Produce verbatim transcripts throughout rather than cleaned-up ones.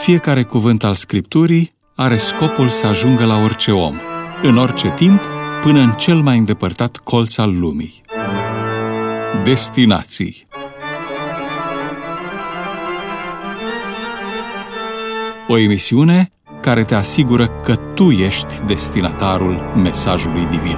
Fiecare cuvânt al Scripturii are scopul să ajungă la orice om, în orice timp, până în cel mai îndepărtat colț al lumii. Destinații. O emisiune care te asigură că tu ești destinatarul mesajului divin.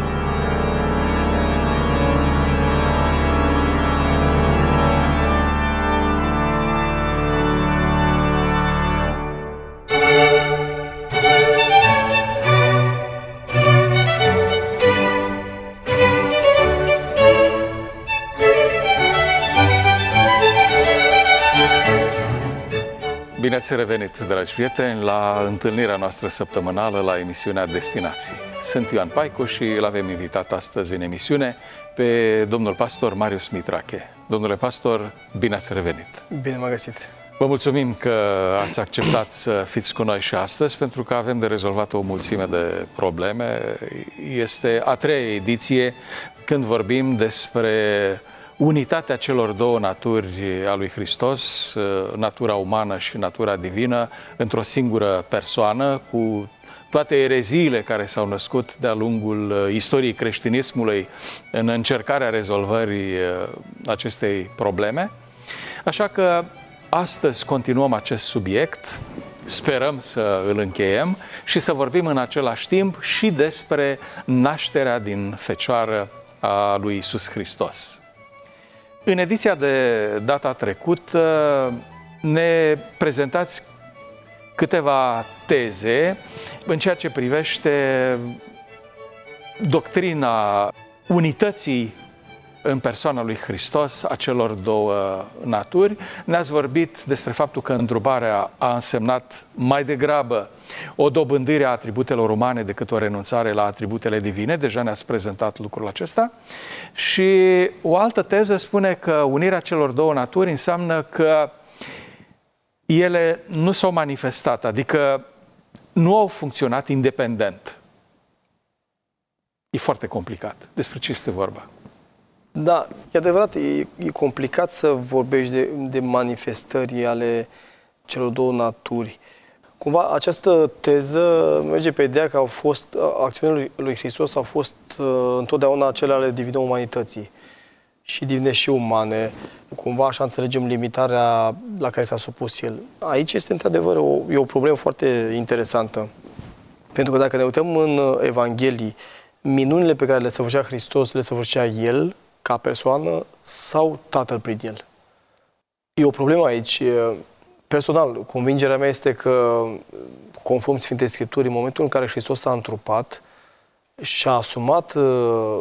Bine ați revenit, dragi prieteni, la întâlnirea noastră săptămânală la emisiunea Destinații. Sunt Ioan Paicu și îl avem invitat astăzi în emisiune pe domnul pastor Marius Mitrache. Domnule pastor, bine ați revenit! Bine m-a găsit! Vă mulțumim că ați acceptat să fiți cu noi și astăzi, pentru că avem de rezolvat o mulțime de probleme. Este a treia ediție când vorbim despre unitatea celor două naturi a lui Hristos, natura umană și natura divină, într-o singură persoană, cu toate ereziile care s-au născut de-a lungul istoriei creștinismului în încercarea rezolvării acestei probleme. Așa că astăzi continuăm acest subiect, sperăm să îl încheiem și să vorbim în același timp și despre nașterea din fecioară a lui Iisus Hristos. În ediția de data trecută ne prezentați câteva teze în ceea ce privește doctrina unității în persoana lui Hristos a celor două naturi. Ne-ați vorbit despre faptul că îndruparea a însemnat mai degrabă o dobândire a atributelor umane decât o renunțare la atributele divine. Deja ne-ați prezentat lucrul acesta. Și o altă teză spune că unirea celor două naturi înseamnă că ele nu s-au manifestat, adică nu au funcționat independent. E foarte complicat. Despre ce este vorba? Da, e adevărat, e, e complicat să vorbești de, de manifestări ale celor două naturi. Cumva această teză merge pe ideea că au fost, acțiunile lui Hristos au fost uh, întotdeauna cele ale divine umanității. Și divine și umane. Cumva așa înțelegem limitarea la care s-a supus el. Aici este într-adevăr o, e o problemă foarte interesantă. Pentru că dacă ne uităm în Evanghelii, minunile pe care le săvârșea Hristos, le săvârșea El ca persoană sau Tatăl prin El. E o problemă aici. Personal, convingerea mea este că, conform Sfintei Scripturi, în momentul în care Hristos s-a întrupat și-a asumat uh,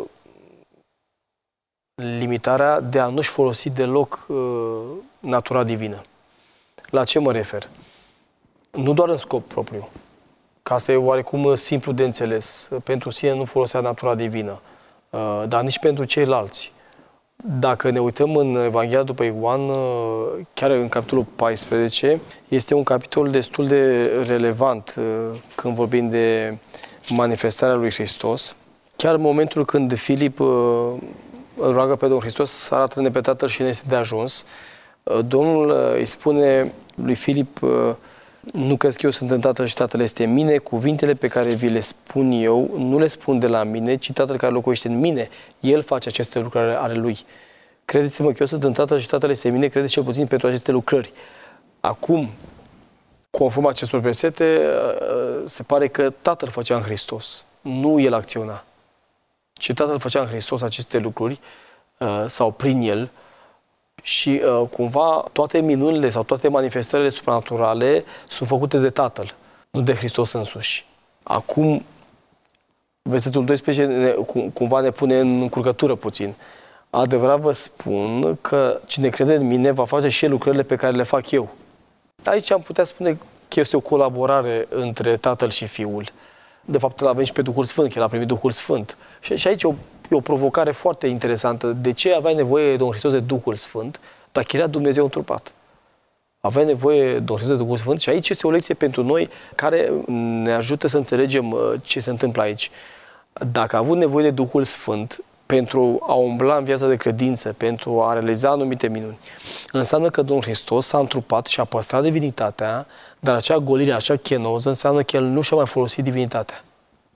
limitarea de a nu-și folosi deloc uh, natura divină. La ce mă refer? Nu doar în scop propriu, că asta e oarecum simplu de înțeles. Pentru sine nu folosea natura divină, uh, dar nici pentru ceilalți. Dacă ne uităm în Evanghelia după Ioan, chiar în capitolul paisprezece, este un capitol destul de relevant când vorbim de manifestarea lui Hristos. Chiar în momentul când Filip îl roagă pe Domnul Hristos să arată-ne pe Tatăl și ne este de ajuns, Domnul îi spune lui Filip: nu crezi că eu sunt în Tatăl și Tatăl este în mine? Cuvintele pe care vi le spun eu nu le spun de la mine, ci Tatăl care locuiește în mine. El face aceste lucrări ale Lui. Credeți-mă că eu sunt în Tatăl și Tatăl este în mine, credeți cel puțin pentru aceste lucrări. Acum, conform acestor versete, se pare că Tatăl făcea în Hristos, nu El acționa. Ci Tatăl făcea în Hristos aceste lucruri, sau prin El, și uh, cumva toate minunile sau toate manifestările supranaturale sunt făcute de Tatăl, nu de Hristos însuși. Acum, versetul doisprezece ne, cum, cumva ne pune în încurcătură puțin. Adevărat vă spun că cine crede în mine va face și el lucrările pe care le fac eu. Aici am putea spune că este o colaborare între Tatăl și Fiul. De fapt, îl avem și pe Duhul Sfânt, că el a primit Duhul Sfânt. Și, și aici o E o provocare foarte interesantă. De ce avea nevoie Domnul Hristos de Duhul Sfânt dacă era Dumnezeu întrupat? Avea nevoie Domnul Hristos de Duhul Sfânt și aici este o lecție pentru noi care ne ajută să înțelegem ce se întâmplă aici. Dacă a avut nevoie de Duhul Sfânt pentru a umbla în viața de credință, pentru a realiza anumite minuni, înseamnă că Domnul Hristos s-a întrupat și a păstrat divinitatea, dar acea golire, acea chenoză înseamnă că El nu și-a mai folosit divinitatea.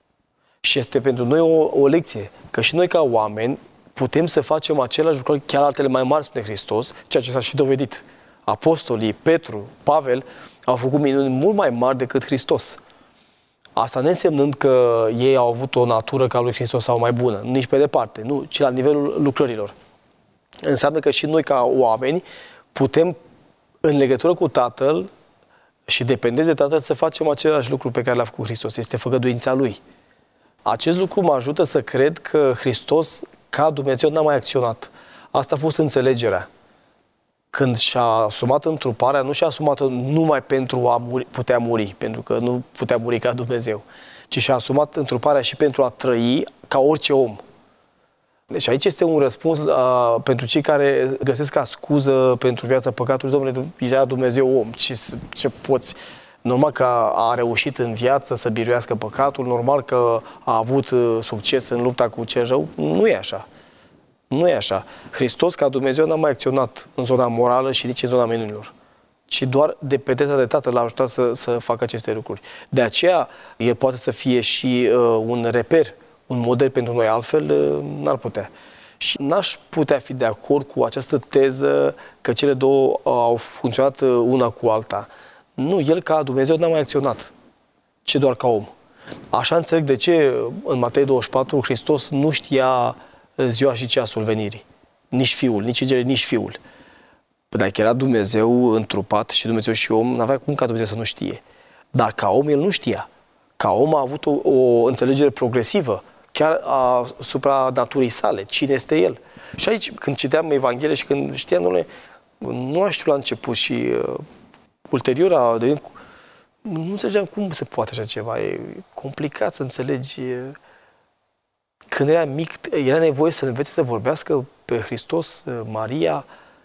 Și este pentru noi o, o lecție, că și noi ca oameni putem să facem aceleași lucruri, chiar altele mai mari, spune Hristos, ceea ce s-a și dovedit. Apostolii, Petru, Pavel au făcut minuni mult mai mari decât Hristos. Asta neînsemnând că ei au avut o natură ca lui Hristos sau mai bună, nici pe departe, nu, ci la nivelul lucrărilor. Înseamnă că și noi ca oameni putem, în legătură cu Tatăl și dependenți de Tatăl, să facem același lucru pe care l-a făcut Hristos. Este făgăduința Lui. Acest lucru mă ajută să cred că Hristos, ca Dumnezeu, n-a mai acționat. Asta a fost înțelegerea. Când și-a asumat întruparea, nu și-a asumat-o numai pentru a muri, putea muri, pentru că nu putea muri ca Dumnezeu, ci și-a asumat întruparea și pentru a trăi ca orice om. Deci aici este un răspuns uh, pentru cei care găsesc ca scuză pentru viața păcatului: Domnule, era Dumnezeu om, ce, ce poți... Normal că a reușit în viață să biruiască păcatul, normal că a avut succes în lupta cu cel rău. Nu e așa. Nu e așa. Hristos, ca Dumnezeu, n-a mai acționat în zona morală și nici în zona minunilor, ci doar dependența de Tatăl l-a ajutat să, să facă aceste lucruri. De aceea, el poate să fie și uh, un reper, un model pentru noi, altfel uh, n-ar putea. Și n-aș putea fi de acord cu această teză că cele două uh, au funcționat uh, una cu alta. Nu, el ca Dumnezeu n-a mai acționat, ci doar ca om. Așa înțeleg de ce în Matei douăzeci și patru Hristos nu știa ziua și ceasul venirii. Nici Fiul, nici Îngerul, nici Fiul. Dacă era Dumnezeu întrupat și Dumnezeu și om, n-avea cum ca Dumnezeu să nu știe. Dar ca om el nu știa. Ca om a avut o, o înțelegere progresivă, chiar asupra naturii sale. Cine este el? Și aici, când citeam Evanghelie și când știam, domnule, nu a știut la început și uh, ulterior a devenit... Nu înțelegeam cum se poate așa ceva. E complicat să înțelegi... Când era mic, era nevoie să învețe să vorbească pe Hristos, Maria,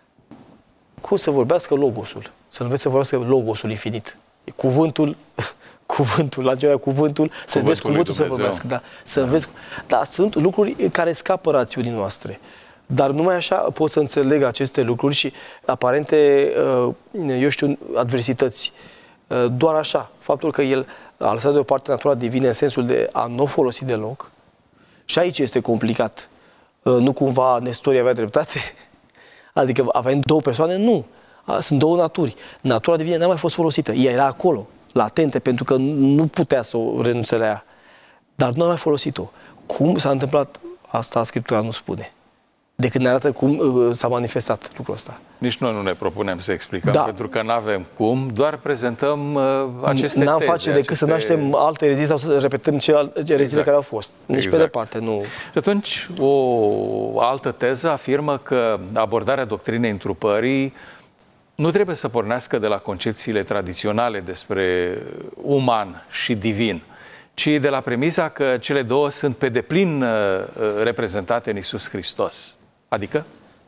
cum să vorbească Logosul. Să învețe să vorbească Logosul infinit. Cuvântul, cuvântul, la ceea cuvântul, să înveți cuvântul să vorbească. Da, să înveți, da, sunt lucruri care scapă rațiunii noastre. Dar numai așa pot să înțeleg aceste lucruri și aparente, eu știu, adversități. Doar așa. Faptul că el a lăsat deoparte natura divină în sensul de a nu o folosi deloc. Și aici este complicat. Nu cumva Nestorie avea dreptate? Adică avem două persoane? Nu. Sunt două naturi. Natura divină n-a mai fost folosită. Ea era acolo, latente, pentru că nu putea să o renunțe la ea. Dar nu a mai folosit-o. Cum s-a întâmplat? Asta Scriptura nu spune. Decât ne arată cum uh, s-a manifestat lucrul ăsta. Nici noi nu ne propunem să explicăm, da. Pentru că nu avem cum, doar prezentăm uh, aceste N-am teze. face decât aceste... să naștem alte erezii sau să repetăm celelalte erezile exact. Care au fost. Nici exact. Pe departe, nu. Și atunci, o altă teză afirmă că abordarea doctrinei întrupării nu trebuie să pornească de la concepțiile tradiționale despre uman și divin, ci de la premisa că cele două sunt pe deplin uh, reprezentate în Iisus Hristos. Adică?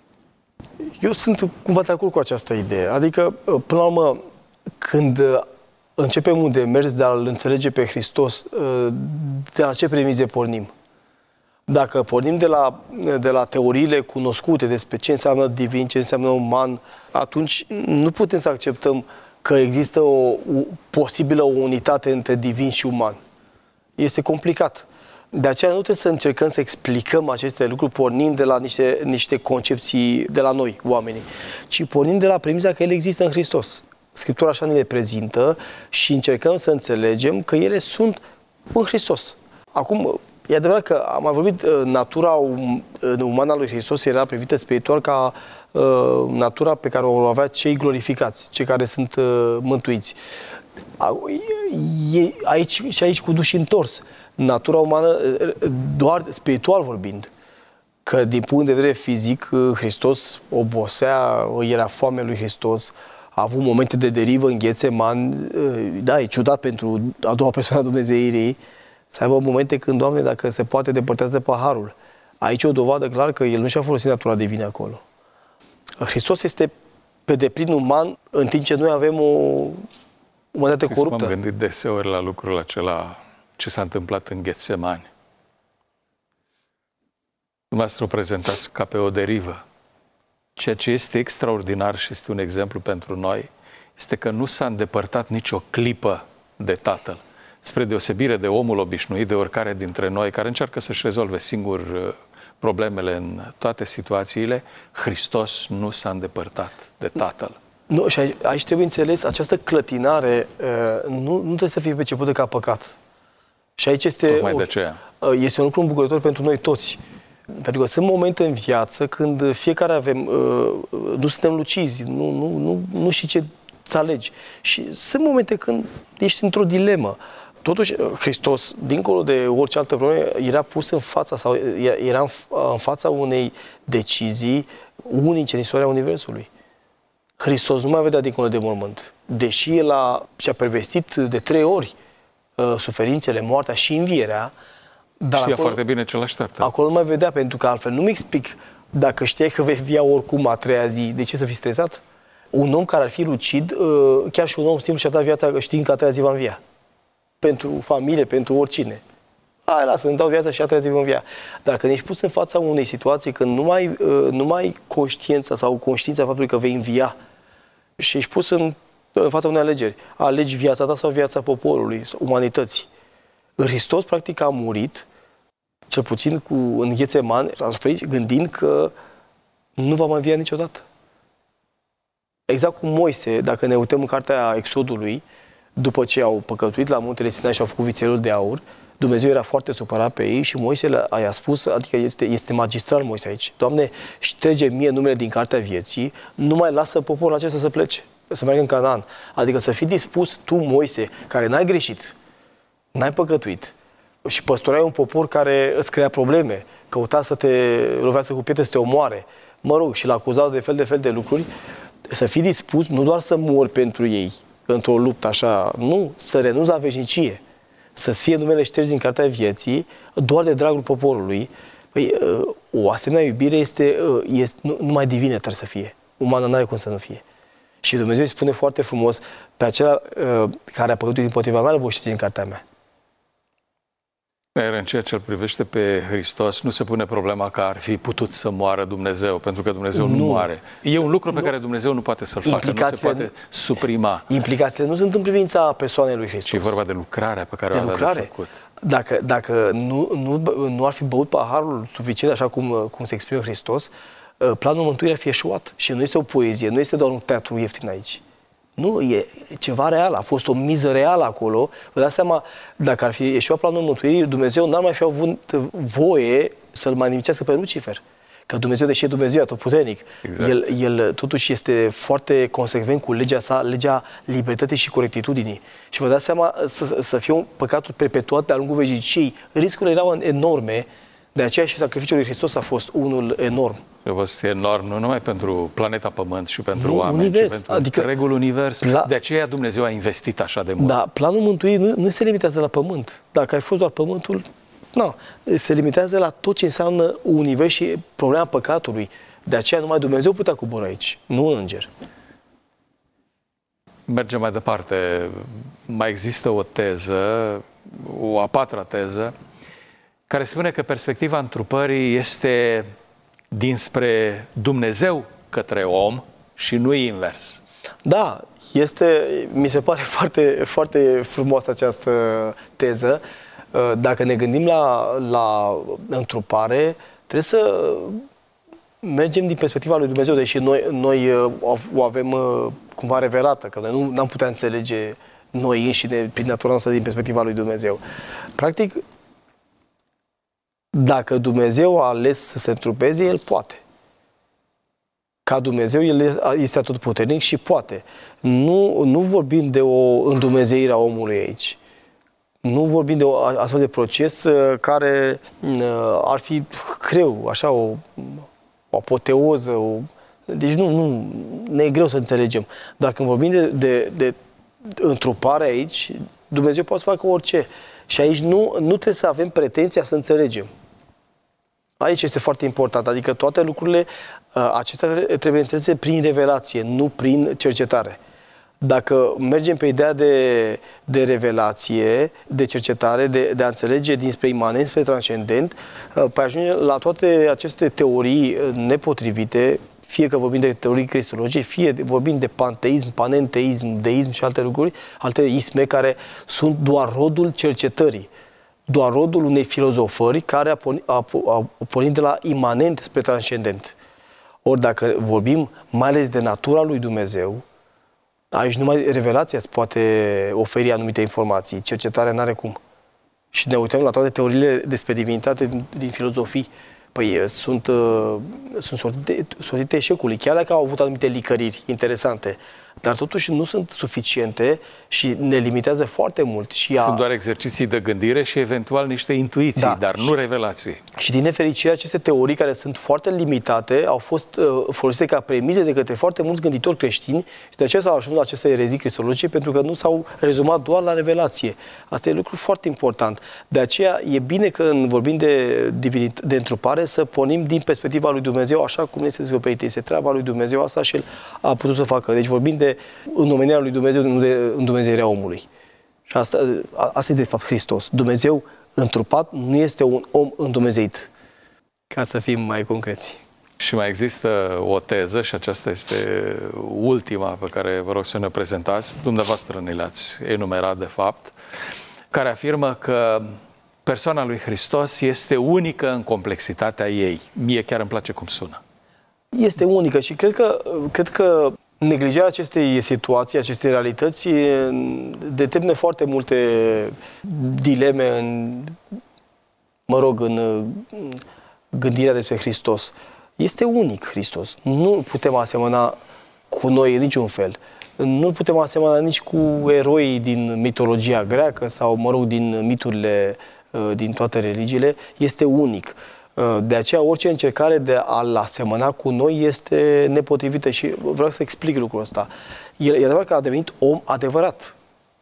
Eu sunt cumva de acord cu această idee. Adică, până la urmă, când începem un demers de a-L înțelege pe Hristos, de la ce premize pornim? Dacă pornim de la, de la teoriile cunoscute despre ce înseamnă divin, ce înseamnă uman, atunci nu putem să acceptăm că există o, o posibilă o unitate între divin și uman. Este complicat. De aceea nu trebuie să încercăm să explicăm aceste lucruri pornind de la niște, niște concepții de la noi, oamenii, ci pornind de la premisa că ele există în Hristos. Scriptura așa ne le prezintă și încercăm să înțelegem că ele sunt în Hristos. Acum, e adevărat că am mai vorbit, natura um, umană a lui Hristos era privită spiritual ca uh, natura pe care o avea cei glorificați, cei care sunt uh, mântuiți. E, aici și aici cu duși întors. Natura umană, doar spiritual vorbind, că din punct de vedere fizic, Hristos obosea, era foame lui Hristos, a avut momente de derivă în Ghețeman, da, e ciudat pentru a doua persoană a Dumnezeirii, să aibă momente când, Doamne, dacă se poate, depărtează paharul. Aici e o dovadă clar că El nu și-a folosit natura divină acolo. Hristos este pe deplin uman, în timp ce noi avem o umanitate coruptă. M-am gândit deseori la lucrul acela, ce s-a întâmplat în Ghețemani. Dumneavoastră o prezentați ca pe o derivă. Ceea ce este extraordinar și este un exemplu pentru noi este că nu s-a îndepărtat nicio clipă de Tatăl. Spre deosebire de omul obișnuit, de oricare dintre noi, care încearcă să-și rezolve singur problemele în toate situațiile, Hristos nu s-a îndepărtat de Tatăl. Nu, și aici, aici trebuie înțeles, această clătinare nu, nu trebuie să fie percepută ca păcat. Și aici este, Tocmai de aceea. este un lucru îmbucurător pentru noi toți. Pentru că sunt momente în viață când fiecare avem, nu suntem lucizi, nu, nu, nu, nu știi ce să alegi. Și sunt momente când ești într-o dilemă. Totuși, Hristos, dincolo de orice altă problemă, era pus în fața sau era în, în fața unei decizii unice în istoria Universului. Hristos nu mai vedea dincolo de mormânt. Deși El a, și-a prevestit de trei ori uh, suferințele, moartea și învierea, dar știa acolo, foarte bine ce l-așteaptă. Acolo nu mai vedea, pentru că altfel nu-mi explic, dacă știai că vei via oricum a treia zi, de ce să fii stresat? Un om care ar fi lucid, uh, chiar și un om simplu și-a dat viața știind că a treia zi va învia. Pentru familie, pentru oricine. Hai, lasă, îmi dau viața și a treia zi vom învia. Dar când ești pus în fața unei situații când nu mai, uh, nu mai ai conștiința sau conștiința faptului că vei învia și ești pus în, în fața unei alegeri, alegi viața ta sau viața poporului, sau umanității. Hristos, practic, a murit, cel puțin cu, în Ghețeman, s-a suferit gândind că nu va mai învia niciodată. Exact cum Moise, dacă ne uităm în cartea Exodului, după ce au păcătuit la muntele Sinai și au făcut vițelul de aur, Dumnezeu era foarte supărat pe ei și Moise i-a spus, adică este, este magistral Moise aici, Doamne, șterge mie numele din cartea vieții, nu mai lasă poporul acesta să plece, să meargă în Canaan. Adică să fii dispus tu, Moise, care n-ai greșit, n-ai păcătuit și păstorai un popor care îți crea probleme, căuta să te lovească cu pietre, să te omoare, mă rog, și l-a acuzat de fel de fel de lucruri, să fii dispus nu doar să mori pentru ei într-o luptă așa, nu, să renunți la veșnicie, să-ți fie numele șters din cartea vieții, doar de dragul poporului. Păi, o asemenea iubire este, este nu, numai divină trebuie să fie. Umană n-are cum să nu fie. Și Dumnezeu îi spune foarte frumos, pe acela care a păcătuit împotriva mea, îl voi ști din cartea mea. Iar în ceea ce îl privește pe Hristos, nu se pune problema că ar fi putut să moară Dumnezeu, pentru că Dumnezeu nu, nu moare. E un lucru pe nu. care Dumnezeu nu poate să-l facă, nu se poate suprima. Implicațiile nu sunt în privința persoanei lui Hristos. Ci e vorba de lucrarea pe care de o avea de făcut. Dacă, dacă nu, nu, nu ar fi băut paharul suficient, așa cum, cum se exprimă Hristos, planul mântuirii ar fi eșuat. Și nu este o poezie, nu este doar un teatru ieftin aici. Nu, e ceva real, a fost o miză reală acolo. Vă dați seama, dacă ar fi eșuat planul mântuirii, Dumnezeu n-ar mai fi avut voie să-l mai nimicească pe Lucifer. Că Dumnezeu, deși e Dumnezeu atotputernic, exact. el, el totuși este foarte consecvent cu legea sa, legea libertății și corectitudinii. Și vă dați seama, să, să fie un păcatul perpetuat de-a lungul veșniciei, riscurile erau enorme, de aceea și sacrificiul lui Hristos a fost unul enorm. A fost enorm, nu numai pentru planeta Pământ și pentru nu, oameni, univers, ci pentru adică întregul univers. La... De aceea Dumnezeu a investit așa de mult. Da, planul mântuirii nu, nu se limitează la Pământ. Dacă ar fi fost doar Pământul, nu. Se limitează la tot ce înseamnă univers și problema păcatului. De aceea numai Dumnezeu putea coborî aici, nu un înger. Mergem mai departe. Mai există o teză, o a patra teză, care spune că perspectiva întrupării este dinspre Dumnezeu către om și nu invers. Da, este, mi se pare foarte, foarte frumoasă această teză. Dacă ne gândim la, la întrupare, trebuie să mergem din perspectiva lui Dumnezeu, deși noi, noi o avem cumva revelată, că noi nu n-am putea înțelege noi înșine prin natura noastră din perspectiva lui Dumnezeu. Practic, dacă Dumnezeu a ales să se întrupeze, El poate. Ca Dumnezeu, El este atotputernic și poate. Nu, nu vorbim de o îndumnezeire a omului aici. Nu vorbim de o astfel de proces care ar fi greu, așa, o, o apoteoză. O... Deci nu, nu, ne e greu să înțelegem. Dar când vorbim de, de, de întrupare aici, Dumnezeu poate să facă orice. Și aici nu, nu trebuie să avem pretenția să înțelegem. Aici este foarte important, adică toate lucrurile acestea trebuie înțelese prin revelație, nu prin cercetare. Dacă mergem pe ideea de, de revelație, de cercetare, de, de a înțelege dinspre imanent, spre transcendent, păi ajungem la toate aceste teorii nepotrivite, fie că vorbim de teorii cristologiei, fie vorbim de panteism, panenteism, deism și alte lucruri, alte isme care sunt doar rodul cercetării, doar rodul unei filozofări care a pornit, a, a pornit de la imanent spre transcendent. Ori dacă vorbim mai ales de natura lui Dumnezeu, aici numai revelația îți poate oferi anumite informații, cercetarea n-are cum. Și ne uităm la toate teoriile despre divinitate din, din filozofii, păi sunt, uh, sunt sortite, sortite eșecului, chiar dacă au avut anumite licăriri interesante, dar totuși nu sunt suficiente și ne limitează foarte mult. Și sunt a... doar exerciții de gândire și eventual niște intuiții, da, dar nu revelații. Și din nefericire, aceste teorii care sunt foarte limitate au fost uh, folosite ca premize de către foarte mulți gânditori creștini și de aceea s-au ajuns la aceste erezii cristologice, pentru că nu s-au rezumat doar la revelație. Asta e un lucru foarte important. De aceea e bine că în vorbim de, de întrupare să pornim din perspectiva lui Dumnezeu, așa cum ne este descoperit. Este treaba lui Dumnezeu asta și El a putut să facă. Deci vorbim de înnomenirea lui Dumnezeu, nu de îndumezeirea omului. Și asta, asta e de fapt Hristos. Dumnezeu întrupat nu este un om îndumezeit. Ca să fim mai concreți. Și mai există o teză, și aceasta este ultima pe care vă rog să ne prezentați, dumneavoastră ne le-ați enumerat de fapt, care afirmă că persoana lui Hristos este unică în complexitatea ei. Mie chiar îmi place cum sună. Este unică și cred că, cred că neglijarea acestei situații, acestei realități, determină foarte multe dileme în, mă rog, în gândirea despre Hristos. Este unic Hristos. Nu putem asemăna cu noi în niciun fel. Nu putem asemăna nici cu eroii din mitologia greacă sau, mă rog, din miturile din toate religiile. Este unic. De aceea, orice încercare de a-l asemăna cu noi este nepotrivită și vreau să explic lucrul ăsta. El, e adevărat că a devenit om adevărat.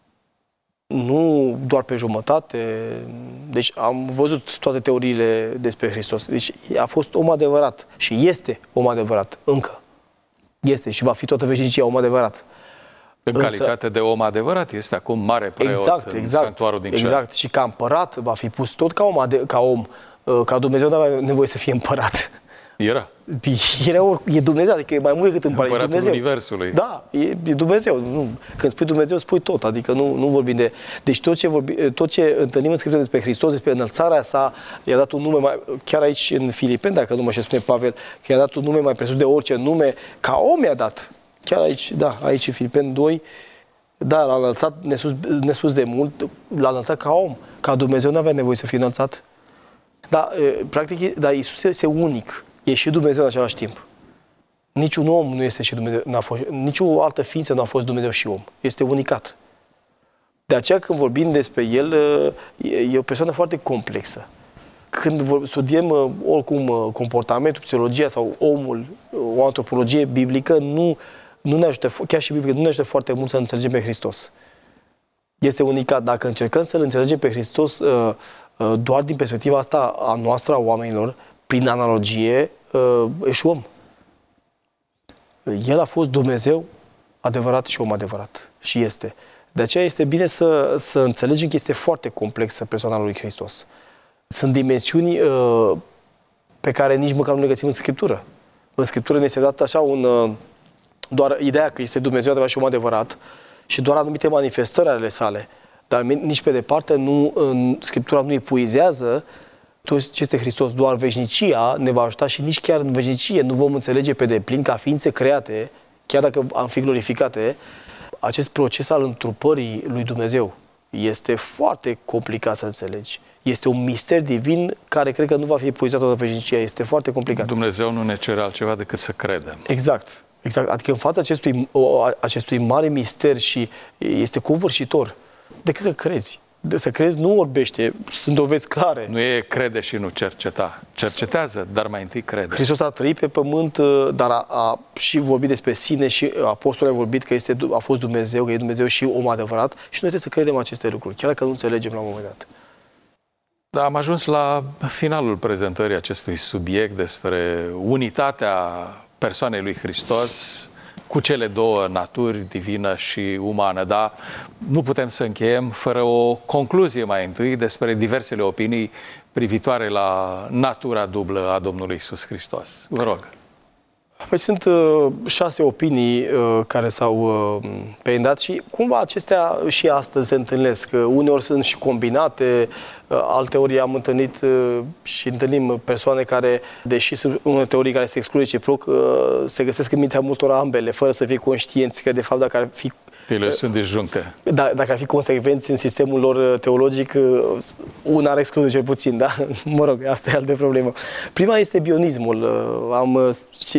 Nu doar pe jumătate. Deci am văzut toate teoriile despre Hristos. Deci a fost om adevărat și este om adevărat încă. Este și va fi toată veșnicia om adevărat. În Însă, calitate de om adevărat, este acum mare preot exact, în exact, sanctuarul din cer. Exact. Și ca împărat va fi pus tot ca om, ca om. Ca Dumnezeu nu avea nevoie să fie împărat. Era. Era e Dumnezeu, adică e mai mult decât împărat. Împăratul Dumnezeu. Universului. Da, e, e Dumnezeu. Nu. Când spui Dumnezeu, spui tot. Adică nu, nu vorbim de... Deci tot ce, vorbi, tot ce întâlnim în Scriptură despre Hristos, despre înălțarea sa, i-a dat un nume mai... Chiar aici în Filipeni, dacă nu mă știu, spune Pavel, că i-a dat un nume mai presus de orice nume, ca om i-a dat. Chiar aici, da, aici în Filipeni doi, da, l-a înălțat nespus, nespus de mult, l-a înălțat ca om. Ca Dumnezeu nu avea nevoie să fie înălțat. Da, practic, dar Iisus este unic. E și Dumnezeu în același timp. Niciun om nu este și Dumnezeu, n-a fost, nicio altă ființă nu a fost Dumnezeu și om. Este unicat. De aceea, când vorbim despre El, e o persoană foarte complexă. Când studiem oricum comportamentul, psihologia sau omul, o antropologie biblică, nu, nu ne ajută, chiar și biblică, nu ne ajută foarte mult să înțelegem pe Hristos. Este unicat. Dacă încercăm să-L înțelegem pe Hristos doar din perspectiva asta a noastră, a oamenilor, prin analogie, eșuăm. El a fost Dumnezeu adevărat și om adevărat. Și este. De aceea este bine să, să înțelegem că este foarte complexă persoana lui Hristos. Sunt dimensiuni uh, pe care nici măcar nu le găsim în Scriptură. În Scriptură ne este dată așa un, uh, doar ideea că este Dumnezeu adevărat și om adevărat și doar anumite manifestări ale sale. Dar nici pe departe nu, în Scriptura nu epuizează tot ce este Hristos. Doar veșnicia ne va ajuta și nici chiar în veșnicie nu vom înțelege pe deplin ca ființe create, chiar dacă am fi glorificate, acest proces al întrupării lui Dumnezeu. Este foarte complicat să înțelegi. Este un mister divin care cred că nu va fi epuizat toată veșnicia. Este foarte complicat. Dumnezeu nu ne cere altceva decât să credem. Exact. Exact. Adică în fața acestui, acestui mare mister și este covârșitor, decât să crezi. De să crezi nu orbește, sunt dovezi clare. Nu e crede și nu cerceta. Cercetează, dar mai întâi crede. Hristos a trăit pe pământ, dar a, a și vorbit despre sine și apostolul a vorbit că este, a fost Dumnezeu, că e Dumnezeu și om adevărat și noi trebuie să credem aceste lucruri, chiar dacă nu înțelegem la un moment dat. Da, am ajuns la finalul prezentării acestui subiect despre unitatea persoanei lui Hristos cu cele două naturi, divină și umană, dar nu putem să încheiem fără o concluzie mai întâi despre diversele opinii privitoare la natura dublă a Domnului Iisus Hristos. Vă rog. Păi sunt uh, șase opinii uh, care s-au uh, perindat și cumva acestea și astăzi se întâlnesc. Uh, uneori sunt și combinate, uh, alte ori am întâlnit uh, și întâlnim persoane care, deși sunt unele teorii care se exclud reciproc, uh, se găsesc în mintea multora ambele, fără să fie conștienți că de fapt dacă ar fi Ele sunt disjuncte. Da, dacă ar fi consecvenți în sistemul lor teologic, una ar exclude cel puțin, da? Mă rog, asta e altă problemă. Prima este bionismul. Am,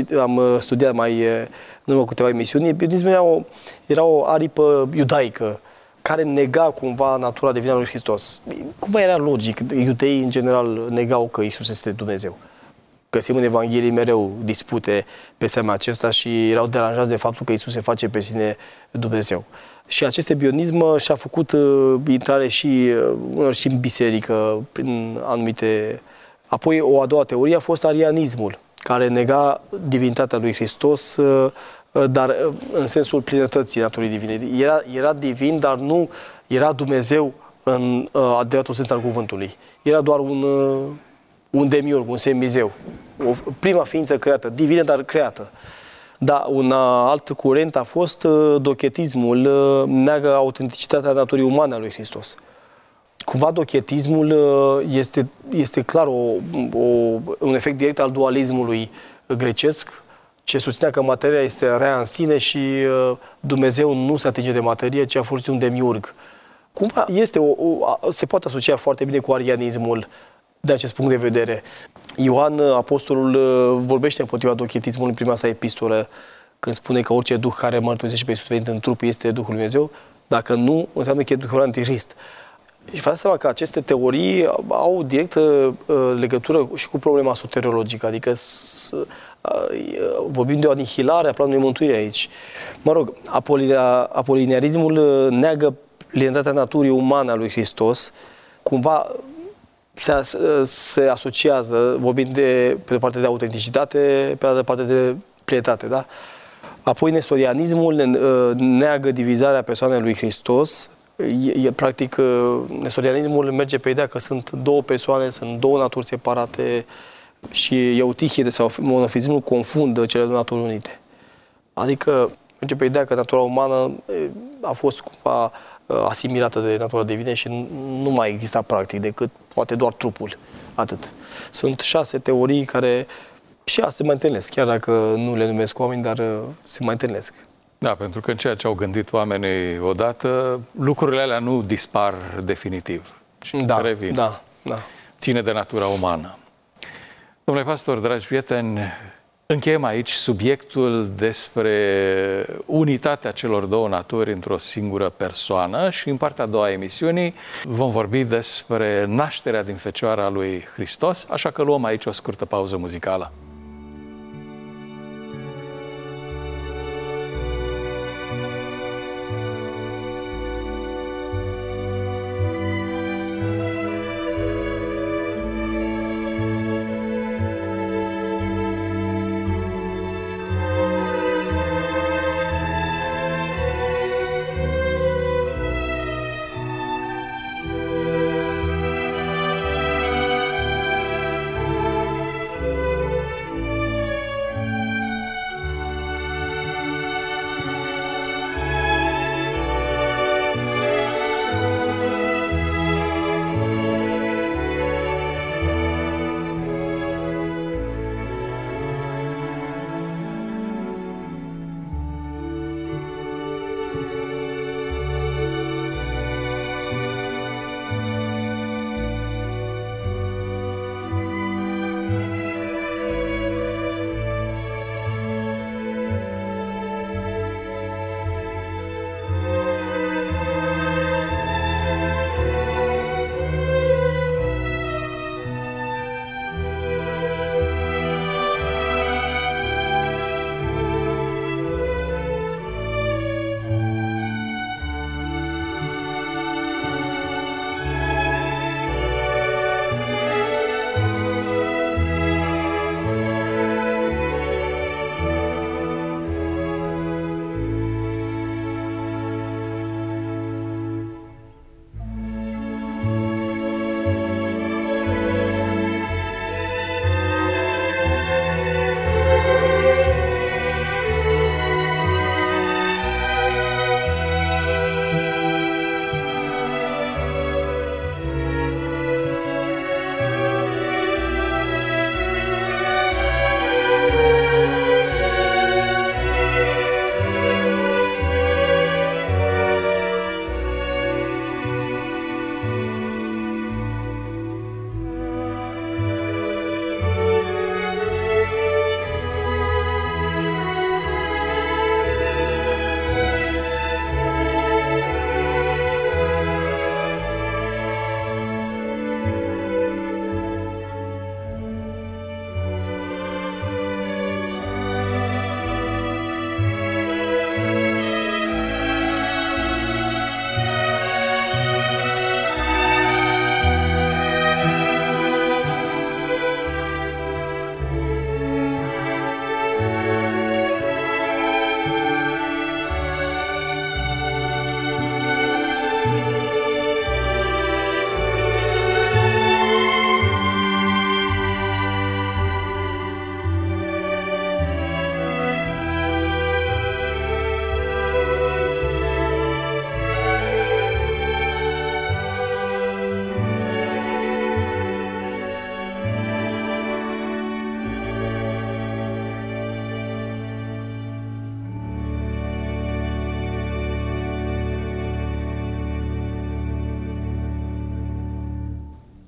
am studiat mai în urmă câteva emisiuni. Bionismul era o, era o aripă iudaică care nega cumva natura divină a lui Hristos. Cumva era logic. Iudeii, în general, negau că Iisus este Dumnezeu. Găsim în Evanghelie mereu dispute pe seama acesta și erau deranjați de faptul că Iisus se face pe sine Dumnezeu. Și acest bionism și-a făcut uh, intrare și, uh, și în biserică, prin anumite... Apoi, o a doua teorie a fost arianismul, care nega divinitatea lui Hristos, uh, dar uh, în sensul plinătății naturii divine. Era, era divin, dar nu era Dumnezeu în uh, adevăratul sens al cuvântului. Era doar un... Uh, un demiurg, un semizeu, o prima ființă creată, divină, dar creată. Da, un alt curent a fost dochetismul, neagă autenticitatea naturii umane a lui Hristos. Cumva dochetismul este, este clar o, o, un efect direct al dualismului grecesc, ce susținea că materia este rea în sine și Dumnezeu nu se atinge de materie, ci a fost un demiurg. Cumva este o, o, se poate asocia foarte bine cu arianismul de acest punct de vedere. Ioan, apostolul, vorbește împotriva dochetismului în prima sa epistolă, când spune că orice duh care mărturisește pe Iisus venit în trup este Duhul Lui Dumnezeu, dacă nu, înseamnă că e Duhul Antichrist. Și vă dați seama că aceste teorii au directă uh, legătură și cu problema soteriologică, adică uh, vorbim de o anihilare a planului mântuirii aici. Mă rog, apolinearismul neagă plinătatea naturii umane a lui Hristos, cumva se, se asociază, vorbind de, pe de parte de autenticitate, pe de altă parte de plinătate, da? Apoi nestorianismul neagă divizarea persoanei lui Hristos. E, e, practic, nestorianismul merge pe ideea că sunt două persoane, sunt două naturi separate și eutihie sau monofizimul confundă cele două naturi unite. Adică merge pe ideea că natura umană a fost cumva asimilată de natura divină și nu mai exista practic decât poate doar trupul. Atât. Sunt șase teorii care și astăzi se mai întâlnesc, chiar dacă nu le numesc oameni, dar se mai întâlnesc. Da, pentru că în ceea ce au gândit oamenii odată, lucrurile alea nu dispar definitiv, ci da, revin. Da, da. Ține de natura umană. Domnule pastor, dragi prieteni, încheiem aici subiectul despre unitatea celor două naturi într-o singură persoană și în partea a doua a emisiunii vom vorbi despre nașterea din Fecioara lui Hristos, așa că luăm aici o scurtă pauză muzicală.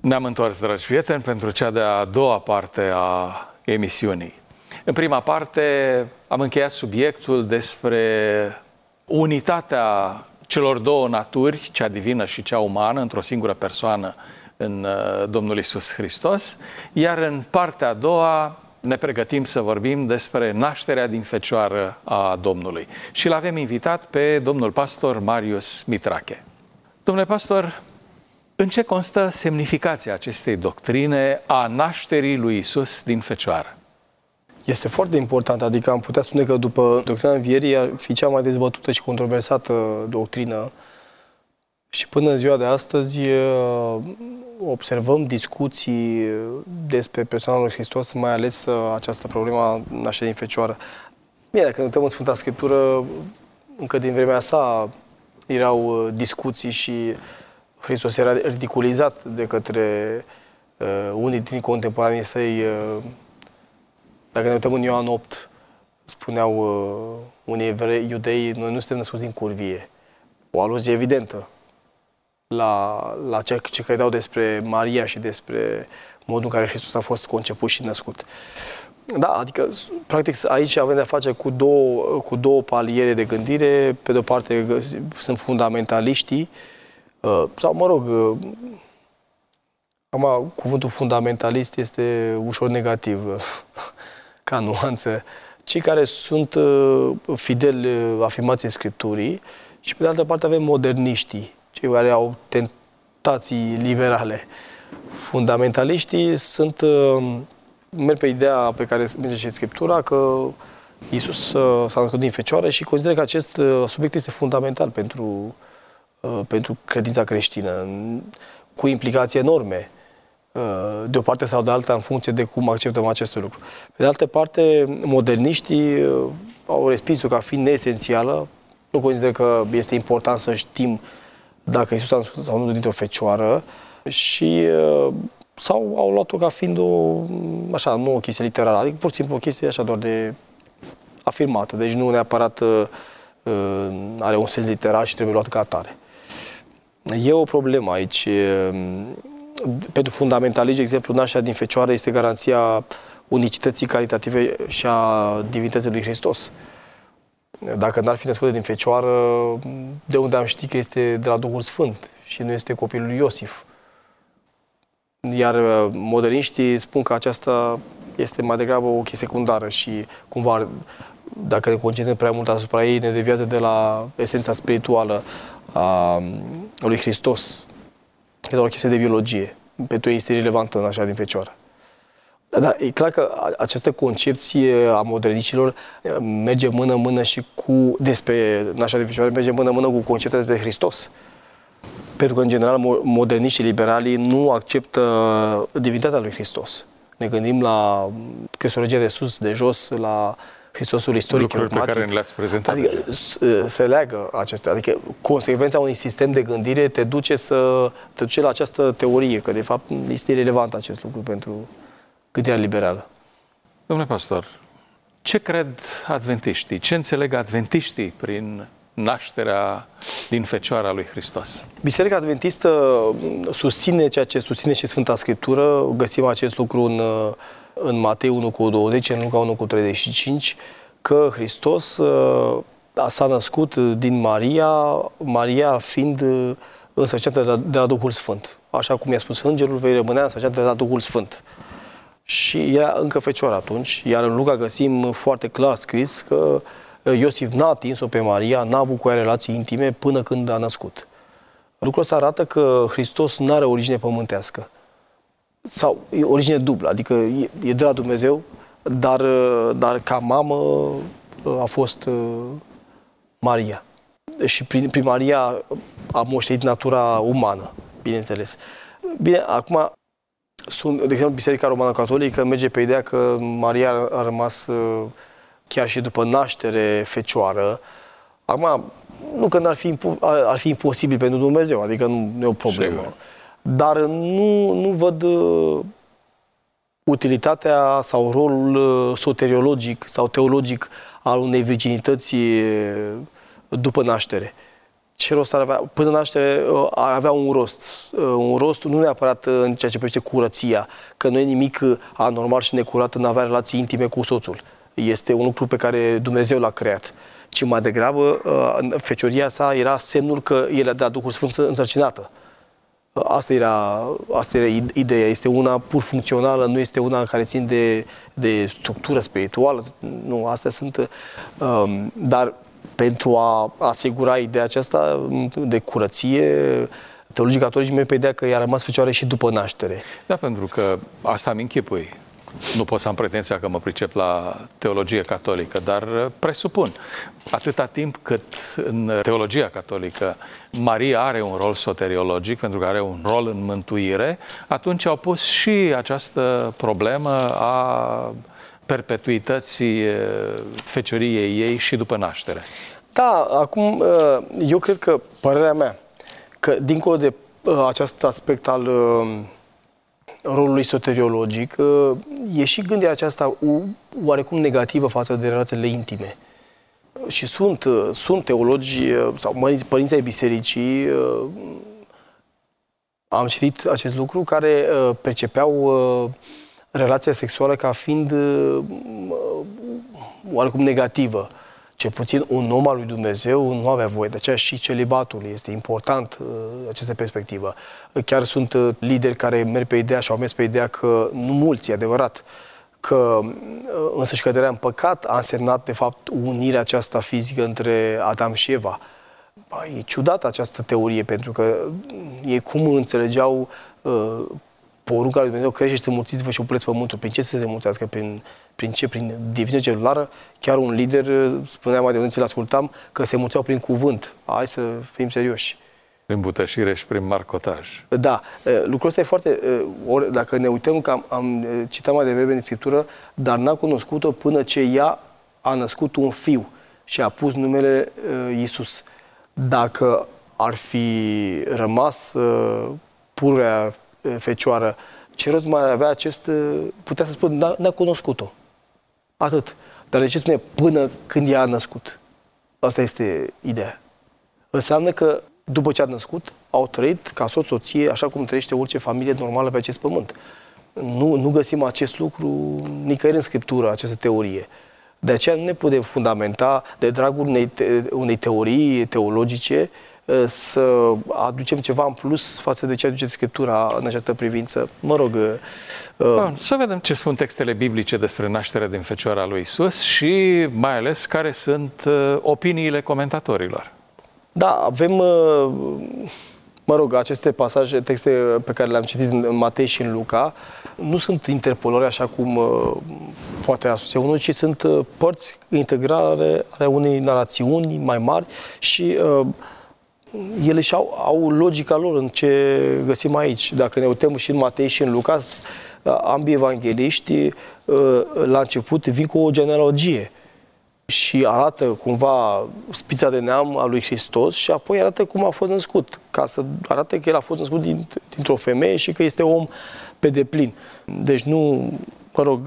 Ne-am întors, dragi prieteni, pentru cea de-a doua parte a emisiunii. În prima parte am încheiat subiectul despre unitatea celor două naturi, cea divină și cea umană, într-o singură persoană în Domnul Iisus Hristos, iar în partea a doua ne pregătim să vorbim despre nașterea din fecioară a Domnului. Și l-avem invitat pe domnul pastor Marius Mitrache. Domnule pastor, în ce constă semnificația acestei doctrine a nașterii lui Iisus din fecioară? Este foarte important, adică am putea spune că după doctrina învierii ar fi cea mai dezbătută și controversată doctrină. Și până în ziua de astăzi observăm discuții despre persoana lui Hristos, mai ales această problemă a nașterii din fecioară. Bine, dacă ne uităm în Sfânta Scriptură, încă din vremea sa erau discuții și Hristos era ridiculizat de către uh, unii din contemporanii săi. Uh, dacă ne uităm în Ioan opt, spuneau uh, unii evrei, iudei, noi nu suntem născuți în curvie. O aluzie evidentă la, la ce, ce credeau despre Maria și despre modul în care Hristos a fost conceput și născut. Da, adică, practic, aici avem de-a face cu două, cu două paliere de gândire. Pe de-o parte sunt fundamentaliștii, sau, mă rog, acum, cuvântul fundamentalist este ușor negativ ca nuanță. Cei care sunt fideli afirmației Scripturii și, pe de altă parte, avem moderniștii, cei care au tentații liberale. Fundamentaliștii sunt, merg pe ideea pe care merge și Scriptura, că Iisus s-a născut din fecioară și consideră că acest subiect este fundamental pentru pentru credința creștină, cu implicații enorme, de o parte sau de alta, în funcție de cum acceptăm acest lucru. Pe de altă parte, moderniștii au respins-o ca fiind neesențială, nu consideră că este important să știm dacă Iisus a născut sau nu dintr-o fecioară și sau au luat-o ca fiind o, așa, nu o chestie literară, adică pur și simplu o chestie așa doar de afirmată, deci nu neapărat are un sens literar și trebuie luat ca atare. E o problemă aici. Pentru fundamentaliști, de exemplu, nașterea din fecioară este garanția unicității calitative și a divinității lui Hristos. Dacă n-ar fi născut din fecioară, de unde am ști că este de la Duhul Sfânt și nu este copilul lui Iosif? Iar moderniștii spun că aceasta este mai degrabă o chestie secundară și cumva, dacă ne concentrăm prea mult asupra ei, ne deviază de la esența spirituală a lui Hristos. E doar o chestie de biologie. Pentru ei este relevantă în așa din fecioară. Dar e clar că această concepție a modernicilor merge mână-mână și cu, despre nașterea din fecioară, merge mână-mână cu concepția despre Hristos. Pentru că, în general, moderniștii liberalii nu acceptă divinitatea lui Hristos. Ne gândim la cristologia de sus, de jos, la Hristosul istoric. Lucruri pe care ne le-ați prezentat. Adică se leagă acestea. Adică consecvența unui sistem de gândire te duce, să, te duce la această teorie, că de fapt este irelevant acest lucru pentru gândirea liberală. Domnule pastor, ce cred adventiștii? Ce înțeleg adventiștii prin nașterea din fecioara lui Hristos? Biserica Adventistă susține ceea ce susține și Sfânta Scriptură. Găsim acest lucru în, în Matei unu cu douăzeci, în Luca unu cu treizeci și cinci, că Hristos s-a născut din Maria, Maria fiind însărcinată de la, de la Duhul Sfânt. Așa cum i-a spus îngerul, vei rămâne însărcinată de la Duhul Sfânt. Și era încă fecioară atunci, iar în Luca găsim foarte clar scris că Iosif n-a atins-o pe Maria, n-a avut cu ea relații intime până când a născut. Lucrul ăsta arată că Hristos nu are origine pământească. Sau e origine dublă, adică e, e de la Dumnezeu, dar, dar ca mamă a fost Maria. Și prin, prin Maria a moștenit natura umană, bineînțeles. Bine, acum, sunt, de exemplu, Biserica Romano-Catolică merge pe ideea că Maria a rămas chiar și după naștere fecioară. Acum, nu că n-ar fi, ar fi imposibil pentru Dumnezeu, adică nu, nu e o problemă. Sigur. Dar nu, nu văd uh, utilitatea sau rolul uh, soteriologic sau teologic al unei virginități uh, după naștere. Ce rost ar avea? Până naștere ar avea un rost. Un rost nu neapărat în ceea ce privește curăția, că nu e nimic anormal și necurat în a avea relații intime cu soțul. Este un lucru pe care Dumnezeu l-a creat. Ci mai degrabă, fecioria sa era semnul că el a dat Duhul Sfânt însărcinată. Asta era, asta era ideea. Este una pur funcțională, nu este una care țin de, de structură spirituală. Nu, astea sunt... Um, dar pentru a asigura ideea aceasta de curăție, teologii catolici merg pe ideea că i-a rămas fecioară și după naștere. Da, pentru că asta îmi închipui. Nu pot să am pretenția că mă pricep la teologie catolică, dar presupun, atâta timp cât în teologia catolică Maria are un rol soteriologic, pentru că are un rol în mântuire, atunci au pus și această problemă a perpetuității fecioriei ei și după naștere. Da, acum eu cred că, părerea mea, că dincolo de acest aspect al rolului soteriologic, e și gândirea aceasta oarecum negativă față de relațiile intime. Și sunt, sunt teologi sau părinții ai bisericii, am citit acest lucru, care percepeau relația sexuală ca fiind oarecum negativă. Cel puțin un om al lui Dumnezeu nu avea voie. De aceea și celibatul este important uh, această perspectivă. Chiar sunt uh, lideri care merg pe ideea și au mers pe ideea că, nu mulți, e adevărat, că uh, însăși căderea în păcat a însemnat, de fapt, unirea aceasta fizică între Adam și Eva. Ba, e ciudată această teorie, pentru că ei cum înțelegeau uh, porunca lui Dumnezeu, crește și să mulțiți-vă și umpleți pământul. Prin ce să se mulțească? Prin, prin ce? Prin diviziune celulară? Chiar un lider spunea mai devreme, ți-l ascultam, că se mulțeau prin cuvânt. Hai să fim serioși. Prin butășire și prin marcotaj. Da. Lucrul ăsta e foarte... Ori, dacă ne uităm, că am, am citat mai devreme în Scriptură, dar n-a cunoscut-o până ce ea a născut un fiu și a pus numele uh, Iisus. Dacă ar fi rămas uh, pururea fecioară, ce rost mai avea acest... Putea să spun, n-a, n-a cunoscut-o. Atât. Dar de ce spune până când ea a născut? Asta este ideea. Înseamnă că după ce a născut, au trăit ca soț, soție, așa cum trăiește orice familie normală pe acest pământ. Nu, nu găsim acest lucru nicăieri în Scriptură, această teorie. De aceea nu ne putem fundamenta de dragul unei, te, unei teorii teologice să aducem ceva în plus față de ce aduce Scriptura în această privință. Mă rog... Bun, să vedem ce spun textele biblice despre nașterea din Fecioara lui Iisus și mai ales care sunt opiniile comentatorilor. Da, avem, mă rog, aceste pasaje, texte pe care le-am citit în Matei și în Luca, nu sunt interpolări așa cum poate asocia unul, ci sunt părți integrale ale unei narațiuni mai mari și ele și-au au logica lor în ce găsim aici. Dacă ne uităm și în Matei și în Luca, ambii evangeliști la început vin cu o genealogie și arată cumva spița de neam a lui Hristos și apoi arată cum a fost născut, ca să arate că el a fost născut din, dintr-o femeie și că este om pe deplin. Deci nu, mă rog,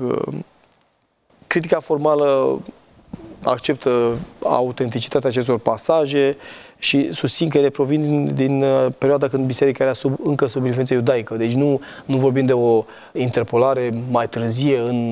critica formală acceptă autenticitatea acestor pasaje și susțin că ele provin din, din perioada când biserica era sub, încă sub influență iudaică. Deci nu, nu vorbim de o interpolare mai târzie în...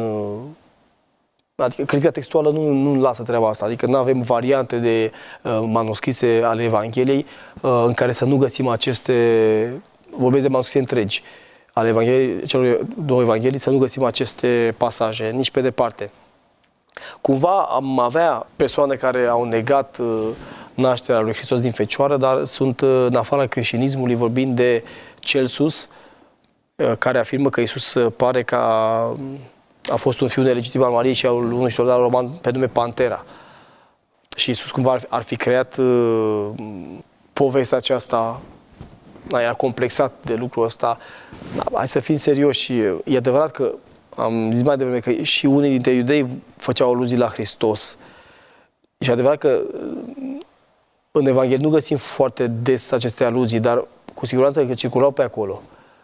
Adică critica textuală nu, nu lasă treaba asta. Adică nu avem variante de uh, manuscrise ale Evangheliei uh, în care să nu găsim aceste... Vorbesc de manuscrise întregi ale Evangheliei, celor două Evanghelii, să nu găsim aceste pasaje, nici pe departe. Cumva am avea persoane care au negat uh, nașterea lui Hristos din Fecioară, dar sunt uh, în afara creștinismului, vorbind de Celsus, uh, care afirmă că Iisus pare că a, a fost un fiu nelegitim al Mariei și al unui soldat roman pe nume Pantera. Și Iisus cumva ar, ar fi creat uh, povestea aceasta, era complexat de lucrul ăsta. Hai să fim serioși. E adevărat că am zis mai devreme că și unii dintre iudei făceau aluzii la Hristos. Și adevărat că în Evanghelie nu găsim foarte des aceste aluzii, dar cu siguranță că circulau pe acolo.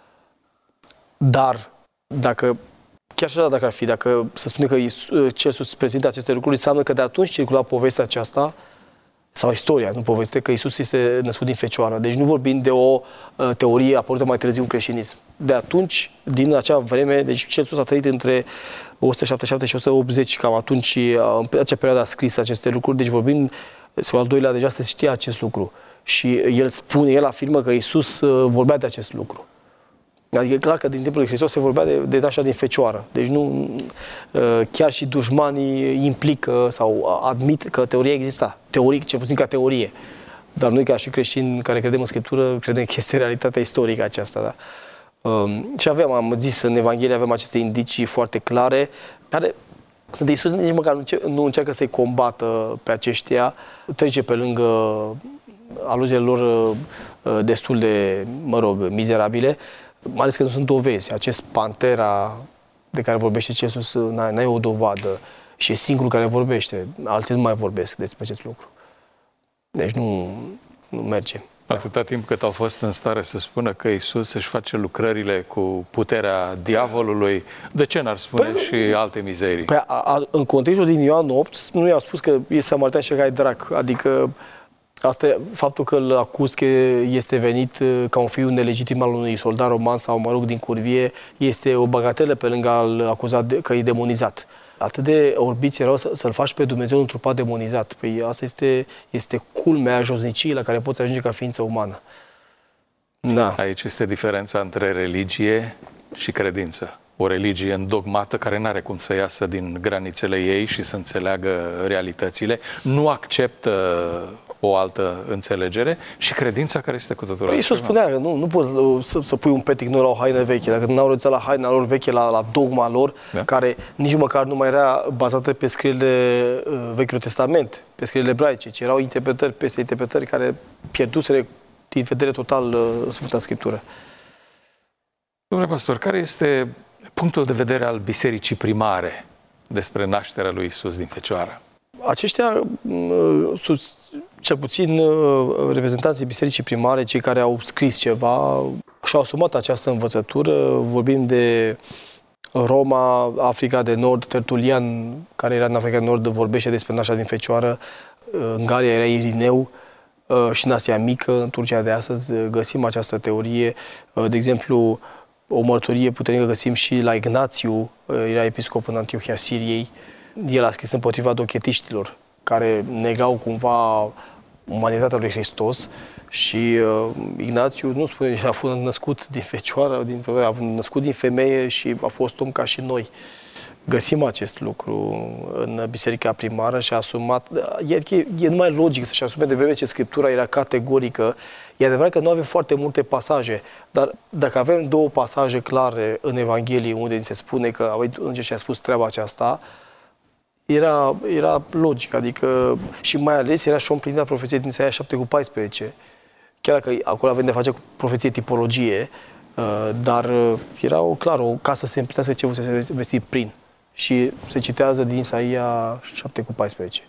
Dar, dacă, chiar așa dacă ar fi, dacă să spunem că Celsus prezintă aceste lucruri, înseamnă că de atunci circula povestea aceasta sau istoria nu povestește că Iisus este născut din fecioară. Deci nu vorbim de o uh, teorie apărută mai târziu în creștinism. De atunci, din acea vreme, deci cel sus a trăit între o sută șaptezeci și șapte și o sută optzeci, cam atunci, în acea perioadă a scris aceste lucruri, deci vorbim, sau al doilea, deja se știa acest lucru. Și el spune, el afirmă că Iisus uh, vorbea de acest lucru. Adică e clar că din timpul lui Hristos se vorbea de, de așa din fecioară. Deci nu, chiar și dușmanii implică sau admit că teoria exista. Teoric, cel puțin ca teorie. Dar noi ca și creștini care credem în Scriptură, credem că este realitatea istorică aceasta. Da? Um, și avem, am zis, în Evanghelie avem aceste indicii foarte clare, care sunt de Iisus nici măcar nu, nu încearcă să-i combată pe aceștia, trece pe lângă aluziile lor destul de, mă rog, mizerabile, mai ales că nu sunt dovezi. Acest Pantera de care vorbește Iisus, n-ai, n-ai o dovadă și e singurul care vorbește. Alții nu mai vorbesc despre acest lucru. Deci nu, nu merge. Atâta timp cât au fost în stare să spună că Iisus își face lucrările cu puterea diavolului, de ce n-ar spune păi, și alte mizerii? Păi, a, a, în contextul din Ioan opt, nu i-au spus că e samaritan și că ai drac. Adică asta, faptul că îl acuz că este venit ca un fiu nelegitim al unui soldat roman sau, mă rog, din curvie, este o bagatelă pe lângă a-l acuza de, că e demonizat. Atât de orbiți erau să, să-l faci pe Dumnezeu un trupat demonizat. Păi asta este, este culmea josniciei la care poți ajunge ca ființă umană. Da. Aici este diferența între religie și credință. O religie îndogmată care nu are cum să iasă din granițele ei și să înțeleagă realitățile, nu acceptă o altă înțelegere, și credința care este cu totul. Păi Iisus spunea că nu, nu poți să, să pui un petic nou la o haină veche. Dacă n-au renunțat la haina lor veche, la, la dogma lor, da, care nici măcar nu mai era bazată pe scrierile uh, Vechiului Testament, pe scrierile ebraice, ci erau interpretări peste interpretări care pierduseră din vedere total uh, Sfânta Scriptură. Domnule pastor, care este punctul de vedere al bisericii primare despre nașterea lui Iisus din fecioară? Aceștia, sus, cel puțin reprezentanții bisericii primare, cei care au scris ceva, și-au asumat această învățătură. Vorbim de Roma, Africa de Nord, Tertulian, care era în Africa de Nord, vorbește despre nașterea din fecioară. În Galia era Irineu și în Asia Mică, în Turcia de astăzi, găsim această teorie. De exemplu, o mărturie puternică găsim și la Ignațiu, era episcop în Antiohia Siriei. El a scris împotriva dochetiștilor, care negau cumva umanitatea lui Hristos, și uh, Ignațiu nu spune că a fost născut din fecioară, din, a fost născut din femeie și a fost om ca și noi. Găsim acest lucru în biserica primară și a asumat. E, e, e numai logic să-și asume, de vreme ce Scriptura era categorică. E adevărat că nu avem foarte multe pasaje, dar dacă avem două pasaje clare în Evanghelie unde ni se spune că Înger și-a spus treaba aceasta, Era, era logic, adică și mai ales era și o împlinire a profeției din Isaia șapte cu paisprezece. Chiar dacă acolo avem de face cu profeție tipologie, dar era o, clar, o ca să se împlinească ce se vesti prin. Și se citează din Isaia șapte cu paisprezece.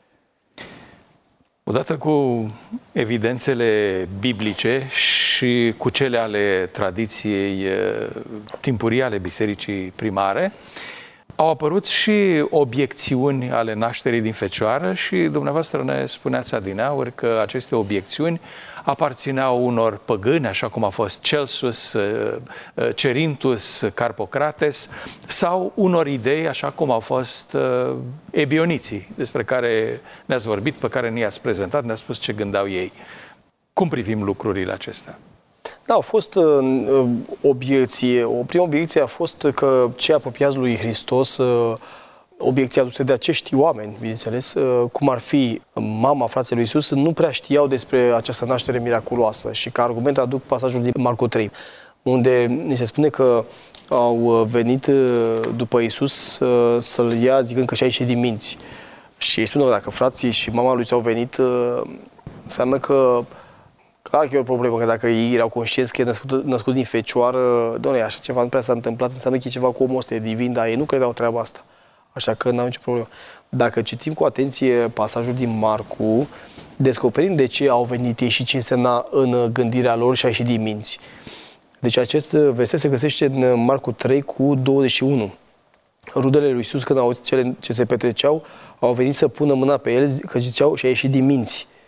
Odată cu evidențele biblice și cu cele ale tradiției timpurii ale bisericii primare, au apărut și obiecțiuni ale nașterii din fecioară și dumneavoastră ne spuneați adineauri că aceste obiecțiuni aparțineau unor păgâni, așa cum a fost Celsus, Cerintus, Carpocrates, sau unor idei, așa cum au fost ebioniții, despre care ne-ați vorbit, pe care ne-ați prezentat, ne-ați spus ce gândeau ei. Cum privim lucrurile acestea? Da, au fost uh, obiecții. O primă obiecție a fost că cei apropiați lui Hristos, uh, obiecția adusă de acești oameni, bineînțeles, uh, cum ar fi mama fraților lui Iisus, nu prea știau despre această naștere miraculoasă și ca argument aduc pasajul din Marcu trei, unde ni se spune că au venit uh, după Iisus uh, să-l ia zicând că și-a ieșit din minți. Și îi spune că dacă frații și mama lui ți-au venit, uh, înseamnă că clar că e o problemă, că dacă ei erau conștienți că e născut, născut din fecioară, doamne, așa ceva nu prea s-a întâmplat, înseamnă că e ceva cu omul ăsta, e divin, dar ei nu credeau treaba asta. Așa că n-au nicio problemă. Dacă citim cu atenție pasajul din Marcu, descoperim de ce au venit ei și ce însemna în gândirea lor și a ieșit din minți. Deci acest verset se găsește în Marcu trei cu douăzeci și unu. Rudele lui Iisus, când au auzit cele ce se petreceau, au venit să pună mâna pe el, că ziceau și a ieșit din minți.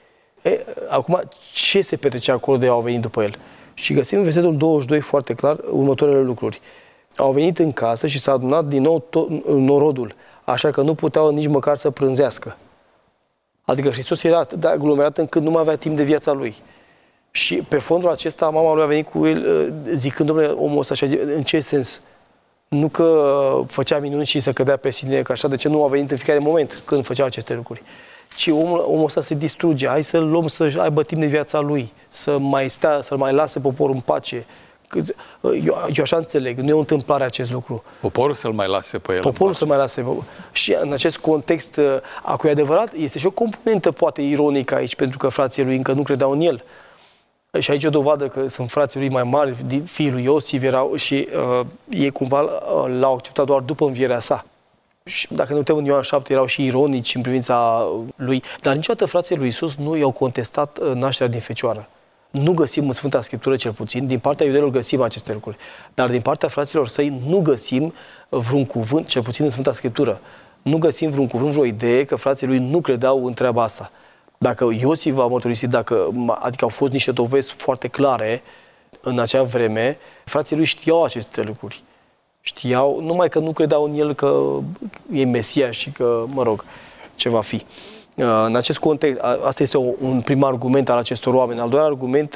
E, acum, ce se petrece acolo de au venit după el? Și găsim în versetul douăzeci și doi foarte clar următoarele lucruri. Au venit în casă și s-a adunat din nou tot norodul, așa că nu puteau nici măcar să prânzească. Adică Hristos era atât de aglomerat încât nu mai avea timp de viața lui. Și pe fondul acesta mama lui a venit cu el zicând, domnule, omul ăsta, în ce sens? Nu că făcea minuni și să cădea pe sine, că așa, de ce nu a venit în fiecare moment când făcea aceste lucruri? Ci omul, omul ăsta se distruge, hai să-l luăm să aibă timp de viața lui, să mai stea, să-l mai lase poporul în pace. Eu, eu așa înțeleg, nu e o întâmplare acest lucru. Poporul să-l mai lase pe el. Poporul să-l mai lase. Și în acest context, acu e adevărat, este și o componentă poate ironică aici, pentru că frații lui încă nu credeau în el. Și aici e o dovadă că sunt frații lui mai mari, fiii lui Iosif erau, și uh, ei cumva uh, l-au acceptat doar după învierea sa. Și dacă ne uităm în Ioan șapte, erau și ironici în privința lui, dar niciodată frații lui Iisus nu i-au contestat uh, nașterea din fecioară. Nu găsim în Sfânta Scriptură, cel puțin, din partea iudeilor găsim aceste lucruri, dar din partea fraților săi nu găsim vreun cuvânt, cel puțin în Sfânta Scriptură, nu găsim vreun cuvânt, vreo idee că frații lui nu credeau în treaba asta. Dacă Iosif a mărturisit, dacă, adică au fost niște dovezi foarte clare în acea vreme, frații lui știau aceste lucruri. Știau, numai că nu credeau în el că e Mesia și că, mă rog, ce va fi. În acest context, asta este un prim argument al acestor oameni. Al doilea argument,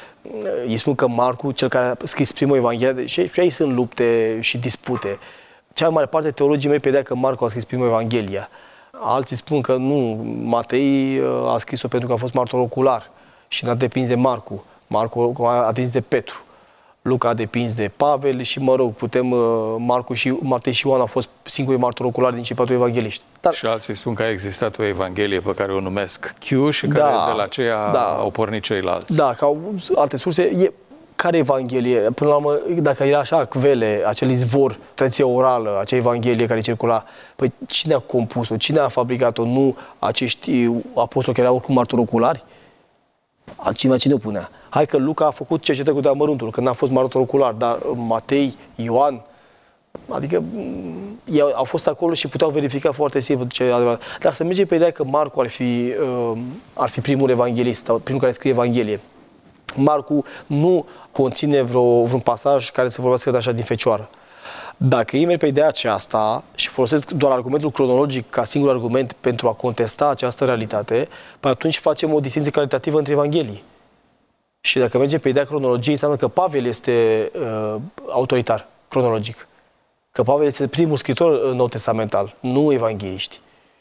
îi spun că Marcu, cel care a scris primul Evanghelie, și aici sunt lupte și dispute. Cea mai mare parte teologii mei pedea că Marcu a scris primul Evanghelia. Alții spun că nu, Matei a scris-o pentru că a fost martor ocular și n-a depins de Marcu. Marcu a depins de Petru. Luca a depins de Pavel și, mă rog, putem, Marcu și Matei și Ioan au fost singurii martori oculari din cei patru evangeliști. Dar... Și alții spun că a existat o evanghelie pe care o numesc Q și care da, de la aceea da, au pornit ceilalți. Da, că au alte surse. E... Care evanghelie? Până la urmă, dacă era așa, Cvele, acel izvor, tradiție orală, acea evanghelie care circula, păi cine a compus-o? Cine a fabricat-o? Nu acești apostoli care erau oricum martori oculari? Altcineva cine o punea? Hai că Luca a făcut cercetări cu deamăruntul, că n-a fost martor ocular, dar Matei, Ioan, adică ei au fost acolo și puteau verifica foarte simplu ce e adevărat. Dar să mergem pe ideea că Marcu ar fi, ar fi primul evanghelist, sau primul care scrie Evanghelie. Marcu nu conține vreo, vreun pasaj care să vorbească de așa din fecioară. Dacă ei merg pe ideea aceasta și folosesc doar argumentul cronologic ca singur argument pentru a contesta această realitate, păi atunci facem o distinție calitativă între evanghelii. Și dacă mergem pe ideea cronologiei, înseamnă că Pavel este uh, autoritar, cronologic. Că Pavel este primul scriitor nou testamental, nu evangheliști.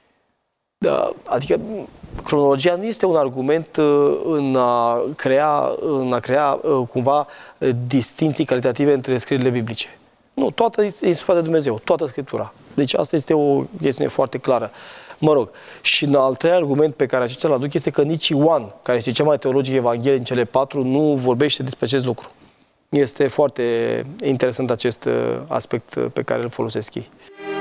Da, adică cronologia nu este un argument uh, în a crea, în a crea uh, cumva uh, distinții calitative între scrierile biblice. Nu, toată e insuflat de Dumnezeu, toată Scriptura. Deci asta este o chestiune foarte clară. Mă rog, și în al treilea argument pe care aceștia îl aduc este că nici Ioan, care este cea mai teologică evanghelie din cele patru, nu vorbește despre acest lucru. Este foarte interesant acest aspect pe care îl folosesc ei.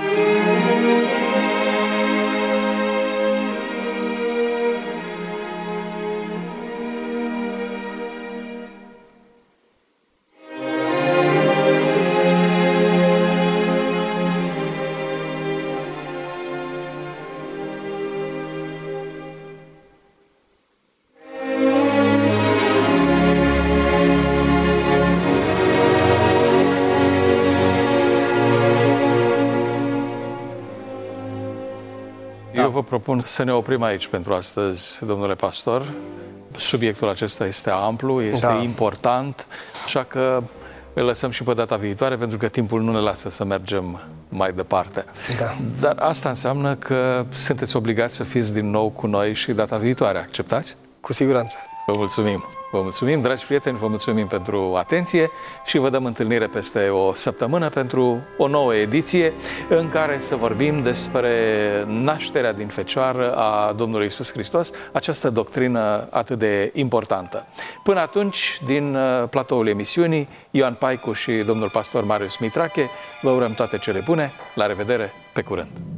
Eu vă propun să ne oprim aici pentru astăzi, domnule pastor. Subiectul acesta este amplu, este da. important, așa că îl lăsăm și pe data viitoare, pentru că timpul nu ne lasă să mergem mai departe. Da. Dar asta înseamnă că sunteți obligați să fiți din nou cu noi și data viitoare. Acceptați? Cu siguranță. Vă mulțumim. Vă mulțumim, dragi prieteni, vă mulțumim pentru atenție și vă dăm întâlnire peste o săptămână pentru o nouă ediție în care să vorbim despre nașterea din fecioară a Domnului Iisus Hristos, această doctrină atât de importantă. Până atunci, din platoul emisiunii, Ioan Paicu și domnul pastor Marius Mitrache, vă urăm toate cele bune, la revedere, pe curând!